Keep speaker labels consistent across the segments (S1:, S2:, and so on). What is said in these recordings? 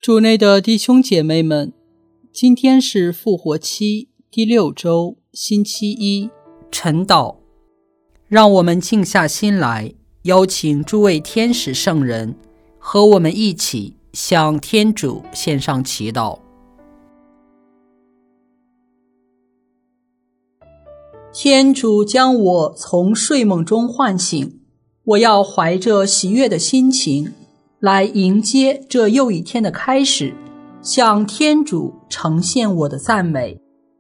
S1: 主内的弟兄姐妹们，今天是复活期第6周，星期一，晨祷。让我们静下心来，邀请诸位天使圣人和我们一起向天主献上祈祷。天主将我从睡梦中唤醒，我要怀着喜悦的心情来迎接这又一天的开始，向天主呈现我的赞美。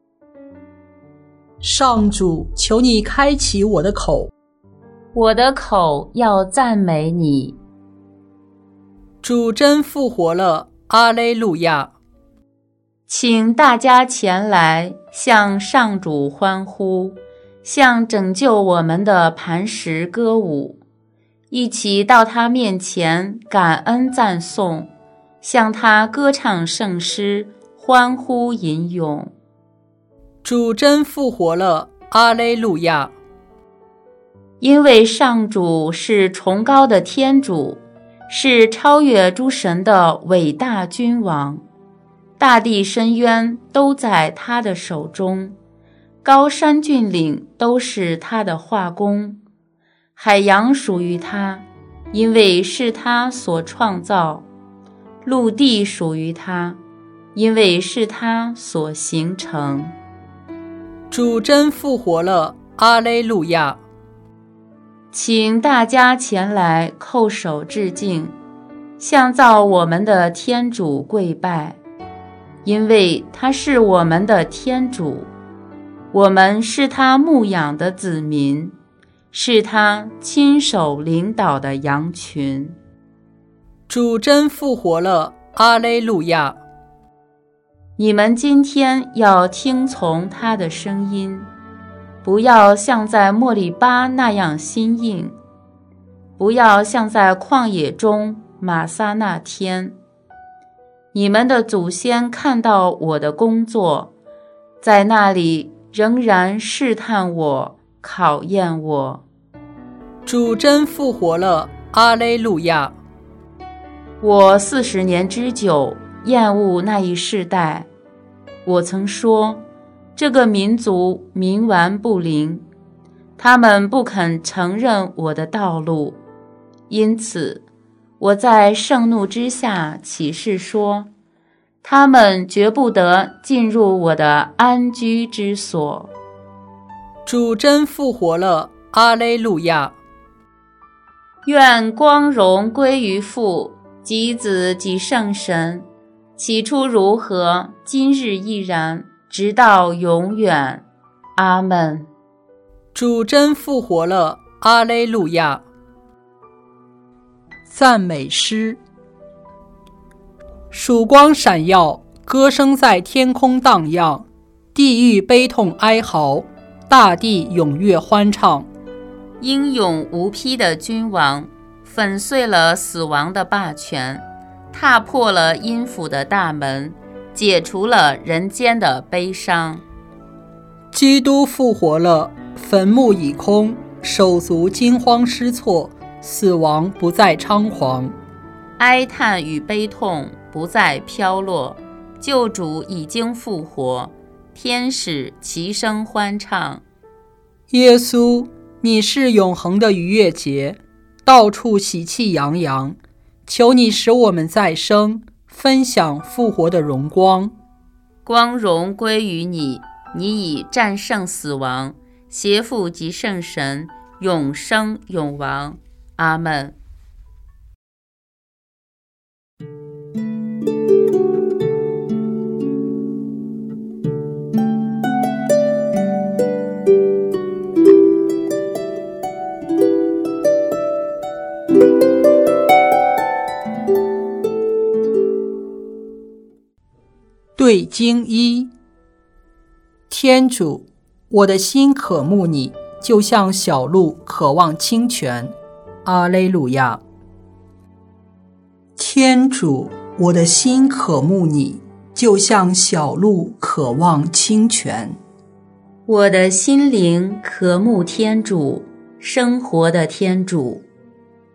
S1: 上主，求你开启我的口，
S2: 我的口要赞美你。
S1: 主真复活了，阿肋路亚！
S2: 请大家前来向上主欢呼，向拯救我们的磐石歌舞，一起到他面前感恩赞颂，向他歌唱圣诗，欢呼吟咏。
S1: 主真复活了，阿肋路亚！
S2: 因为上主是崇高的天主，是超越诸神的伟大君王，大地深渊都在他的手中，高山峻岭都是他的画工，海洋属于他，因为是他所创造；陆地属于他，因为是他所形成。
S1: 主真复活了，阿肋路亚！
S2: 请大家前来叩首致敬，向造我们的天主跪拜，因为他是我们的天主，我们是他牧养的子民，是他亲手领导的羊群。
S1: 主真复活了，阿肋路亚！
S2: 你们今天要听从他的声音，不要像在莫利巴那样心硬，不要像在旷野中玛撒那天。你们的祖先看到我的工作，在那里仍然试探我，考验我。
S1: 主真复活了，阿肋路亚！
S2: 我40年之久厌恶那一世代，我曾说，这个民族冥顽不灵，他们不肯承认我的道路，因此我在盛怒之下起誓说，他们绝不得进入我的安居之所。
S1: 主真复活了，阿肋路亚！
S2: 愿光荣归于父及子及圣神，起初如何，今日亦然，直到永远。阿们。
S1: 主真复活了，阿肋路亚！赞美诗。曙光闪耀，歌声在天空荡漾，地狱悲痛哀嚎，大地踊跃欢唱。
S2: 英勇无匹的君王粉碎了死亡的霸权，踏破了阴府的大门，解除了人间的悲伤。
S1: 基督复活了，坟墓已空，手足惊慌失措，死亡不再猖狂，
S2: 哀叹与悲痛不再飘落，救主已经复活，天使齐声欢唱。
S1: 耶稣，你是永恒的逾越节，到处喜气洋洋，求你使我们再生，分享复活的荣光。
S2: 光荣归于你，你已战胜死亡，携父及圣神，永生永王。阿们。
S1: 对经一。天主，我的心渴慕你，就像小鹿渴望清泉。阿肋路亚！天主，我的心渴慕你，就像小鹿渴望清泉。
S2: 我的心灵渴慕天主，生活的天主。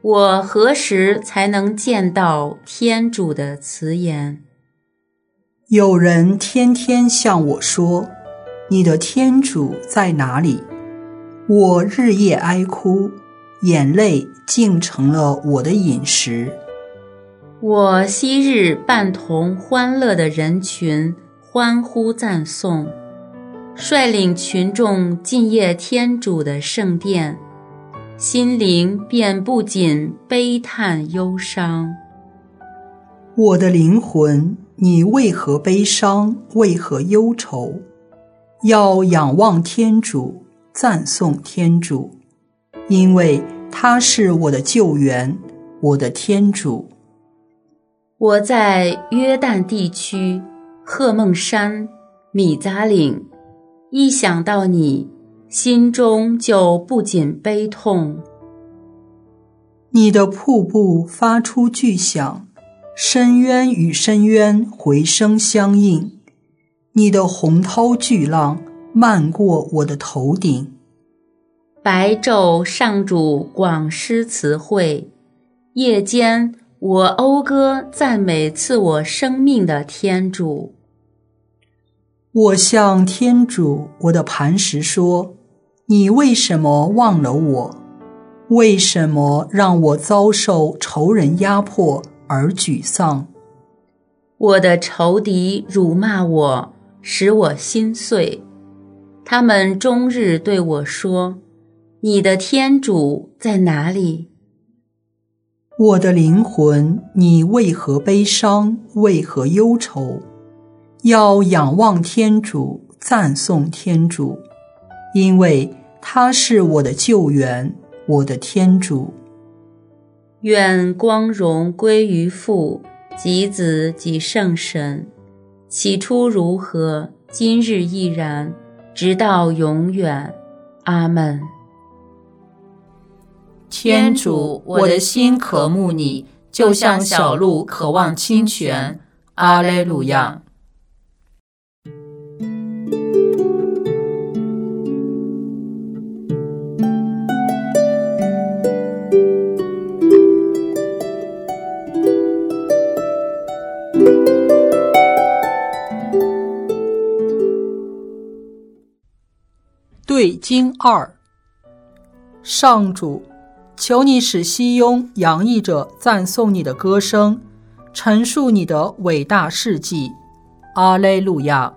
S2: 我何时才能见到天主的慈颜？
S1: 有人天天向我说，你的天主在哪里？我日夜哀哭，眼泪竟成了我的饮食。
S2: 我昔日伴同欢乐的人群欢呼赞颂，率领群众进谒天主的圣殿，心灵便不仅悲叹忧伤。
S1: 我的灵魂，你为何悲伤？为何忧愁？要仰望天主，赞颂天主，因为他是我的救援，我的天主。
S2: 我在约旦地区、赫梦山、米扎岭，一想到你，心中就不仅悲痛。
S1: 你的瀑布发出巨响，深渊与深渊回声相应，你的洪涛巨浪漫过我的头顶。
S2: 白昼上主广施慈惠，夜间我讴歌赞美赐我生命的天主。
S1: 我向天主我的磐石说，你为什么忘了我？为什么让我遭受仇人压迫而沮丧？
S2: 我的仇敌辱骂我，使我心碎。他们终日对我说，你的天主在哪里？
S1: 我的灵魂，你为何悲伤？为何忧愁？要仰望天主，赞颂天主，因为他是我的救援，我的天主。
S2: 愿光荣归于父及子及圣神，起初如何，今日亦然，直到永远。阿们。
S3: 天主，我的心渴慕你，就像小鹿渴望清泉。阿肋路亚。
S1: 对经2。上主，求你使西雍洋溢着赞颂你的歌声，陈述你的伟大事迹。阿肋路亚。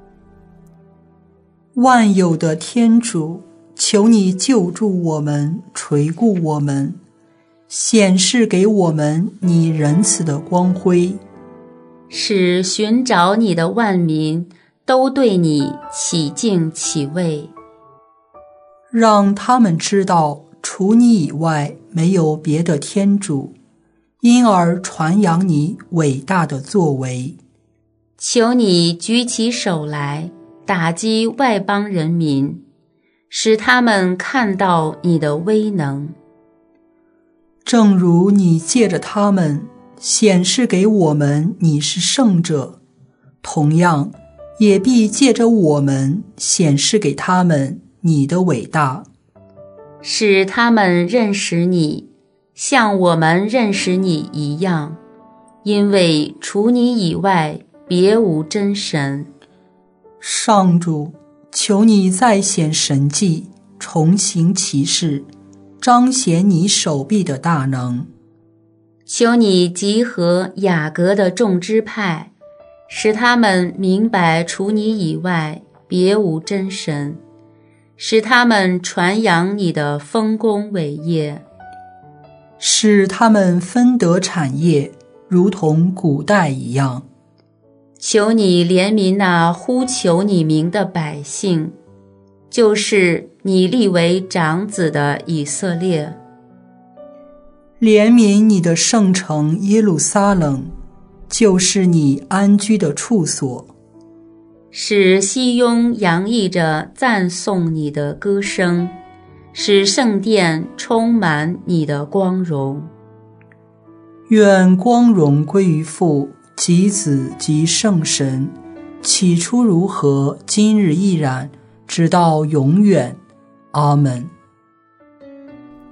S1: 万有的天主，求你救助我们，垂顾我们，显示给我们你仁慈的光辉，
S2: 使寻找你的万民都对你起敬起畏，
S1: 让他们知道除你以外没有别的天主，因而传扬你伟大的作为。
S2: 求你举起手来，打击外邦人民，使他们看到你的威能。
S1: 正如你借着他们显示给我们你是圣者，同样也必借着我们显示给他们你的伟大，
S2: 使他们认识你，像我们认识你一样，因为除你以外别无真神。
S1: 上主，求你再显神迹，重行其事，彰显你手臂的大能。
S2: 求你集合雅各的众支派，使他们明白除你以外别无真神，使他们传扬你的丰功伟业，
S1: 使他们分得产业，如同古代一样。
S2: 求你怜悯那呼求你名的百姓，就是你立为长子的以色列。
S1: 怜悯你的圣城耶路撒冷，就是你安居的处所，
S2: 使西雍洋溢着赞颂你的歌声，使圣殿充满你的光荣。
S1: 愿光荣归于父及子及圣神，起初如何，今日亦然，直到永远。阿们。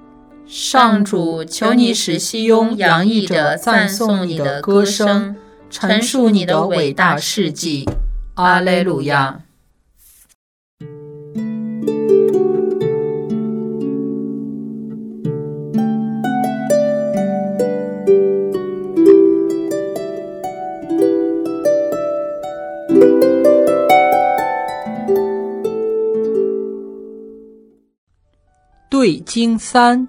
S3: 上主，求你使西雍洋溢着赞颂你的歌声，陈述你的伟大事迹。阿肋路亚。
S1: 对经3，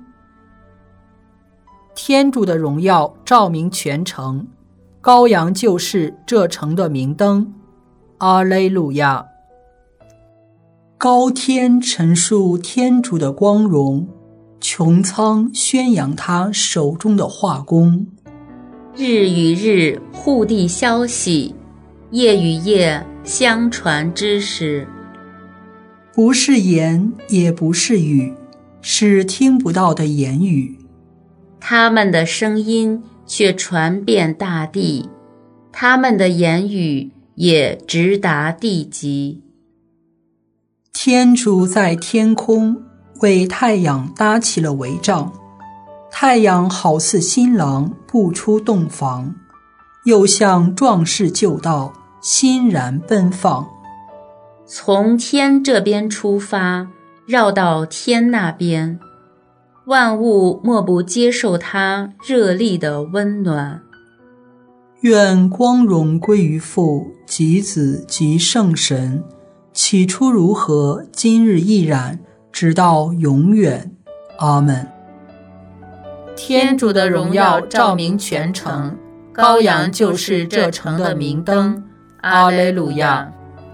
S1: 天主的荣耀照明全城，羔羊就是这城的明灯。阿肋路亚。高天陈述天主的光荣，穹苍宣扬他手中的画工。
S2: 日与日互递消息，夜与夜相传知识。
S1: 不是言，也不是语，是听不到的言语。
S2: 他们的声音却传遍大地，他们的言语也直达地极。
S1: 天主在天空为太阳搭起了帷帐，太阳好似新郎步出洞房，又像壮士就道，欣然奔放。
S2: 从天这边出发，绕到天那边，万物莫不接受它热力的温暖。
S1: 愿光荣归于父及子及圣神，起初如何，今日亦然，直到永远。阿们。
S3: 天主的荣耀照明全城，羔羊就是这城的明灯。阿肋路亚。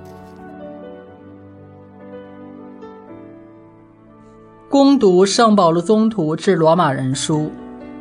S1: 恭读圣保禄宗徒致罗马人书。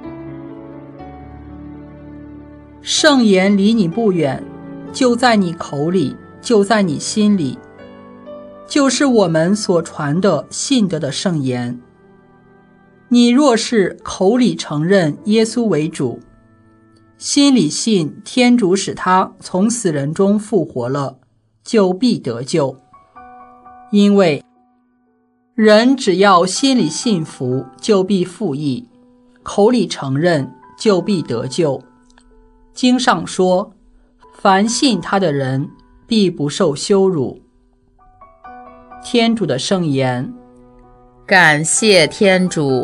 S1: 圣言离你不远，就在你口里，就在你心里，就是我们所传的信德的圣言。你若是口里承认耶稣为主，心里信天主使他从死人中复活了，就必得救。因为人只要心里信服，就必复义；口里承认，就必得救。经上说，凡信他的人，必不受羞辱。天主的圣言。
S2: 感谢天主。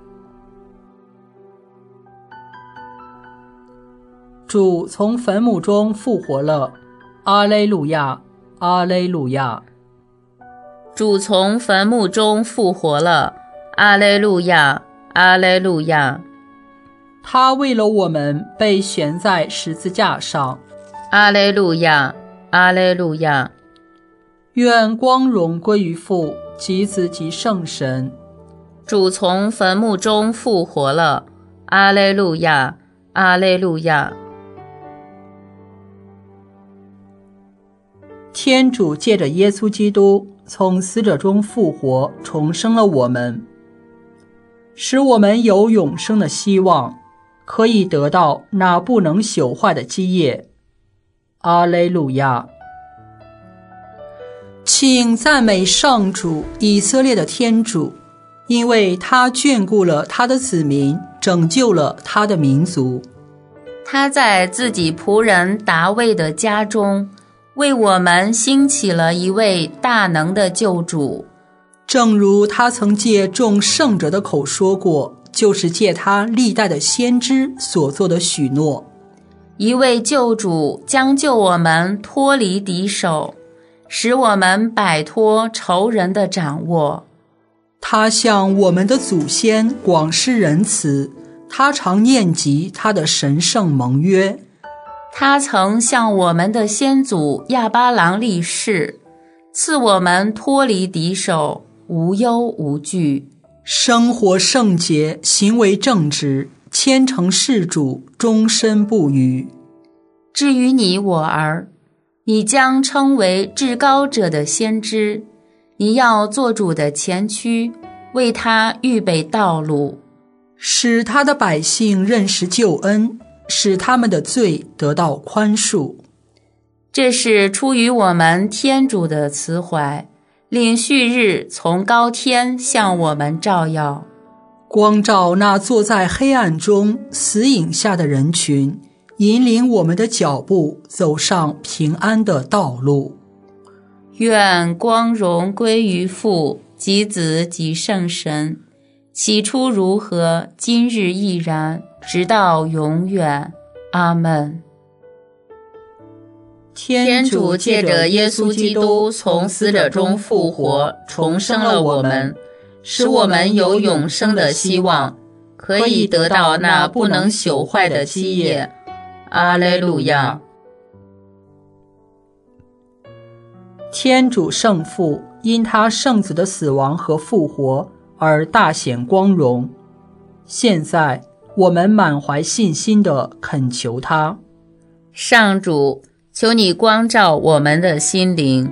S1: 主从坟墓中复活了，阿肋路亚，阿肋路亚。
S2: 主从坟墓中复活了，阿肋路亚，阿肋路亚。
S1: 他为了我们被悬在十字架上，
S2: 阿肋路亚，阿肋路亚。
S1: 愿光荣归于父及子及圣神。
S2: 主从坟墓中复活了，阿肋路亚，阿肋路亚。
S1: 天主借着耶稣基督从死者中复活，重生了我们，使我们有永生的希望，可以得到那不能朽坏的基业。阿肋路亚。请赞美上主，以色列的天主，因为他眷顾了他的子民，拯救了他的民族。
S2: 他在自己仆人达味的家中，为我们兴起了一位大能的救主，
S1: 正如他曾借众圣者的口说过，就是借他历代的先知所做的许诺。
S2: 一位救主将救我们脱离敌手，使我们摆脱仇人的掌握。
S1: 他向我们的祖先广施仁慈，他常念及他的神圣盟约。
S2: 他曾向我们的先祖亚巴郎立誓，赐我们脱离敌手，无忧无惧，
S1: 生活圣洁，行为正直，虔诚事主，终身不渝。
S2: 至于你我儿，你将称为至高者的先知，你要做主的前驱，为他预备道路，
S1: 使他的百姓认识救恩，使他们的罪得到宽恕。
S2: 这是出于我们天主的慈怀，令旭日从高天向我们照耀。
S1: 光照那坐在黑暗中死影下的人群，引领我们的脚步走上平安的道路。
S2: 愿光荣归于父及子及圣神，起初如何，今日亦然，直到永远。阿们。
S3: 天主借着耶稣基督从死者中复活，重生了我们，使我们有永生的希望，可以得到那不能朽坏的基业。阿肋路亚。
S1: 天主圣父因他圣子的死亡和复活而大显光荣，现在我们满怀信心地恳求他。
S2: 上主，求你光照我们的心灵。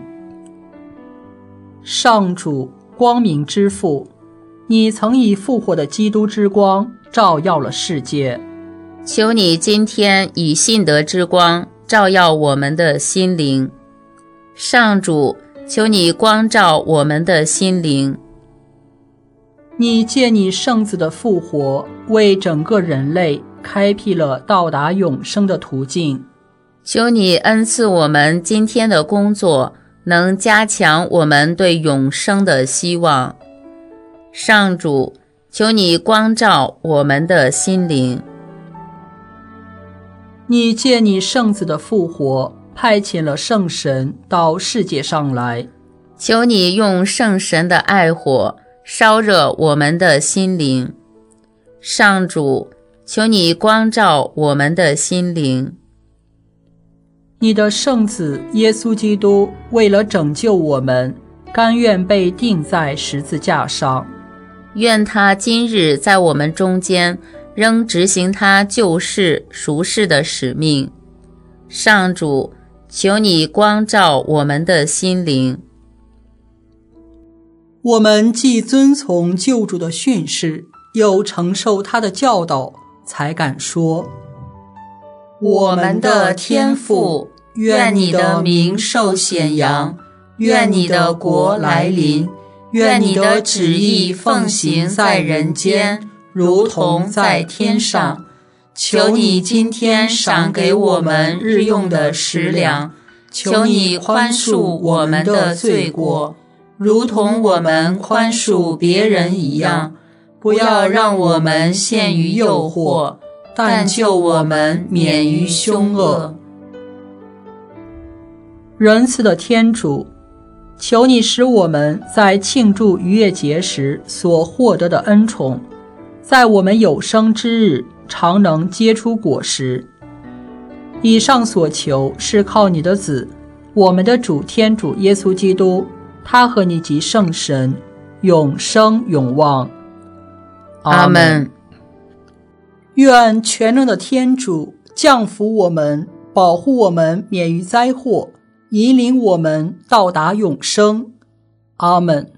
S1: 上主，光明之父，你曾以复活的基督之光照耀了世界，
S2: 求你今天以信德之光照耀我们的心灵。上主，求你光照我们的心灵。
S1: 你借你圣子的复活，为整个人类开辟了到达永生的途径。
S2: 求你恩赐我们今天的工作，能加强我们对永生的希望。上主，求你光照我们的心灵。
S1: 你借你圣子的复活，派遣了圣神到世界上来。
S2: 求你用圣神的爱火烧热我们的心灵。上主，求你光照我们的心灵。
S1: 你的圣子耶稣基督为了拯救我们，甘愿被钉在十字架上。
S2: 愿他今日在我们中间仍执行他救世赎世的使命。上主，求你光照我们的心灵。
S1: 我们既遵从救主的训示，又承受他的教导，才敢说：
S3: 我们的天父，愿你的名受显扬，愿你的国来临，愿你的旨意奉行在人间，如同在天上。求你今天赏给我们日用的食粮，求你宽恕我们的罪过，如同我们宽恕别人一样，不要让我们陷于诱惑，但救我们免于凶恶。
S1: 仁慈的天主，求你使我们在庆祝逾越节时所获得的恩宠，在我们有生之日常能结出果实。以上所求是靠你的子，我们的主天主耶稣基督，他和你及圣神，永生永望。
S2: 阿们。
S1: 愿全能的天主降福我们，保护我们免于灾祸，引领我们到达永生。阿们。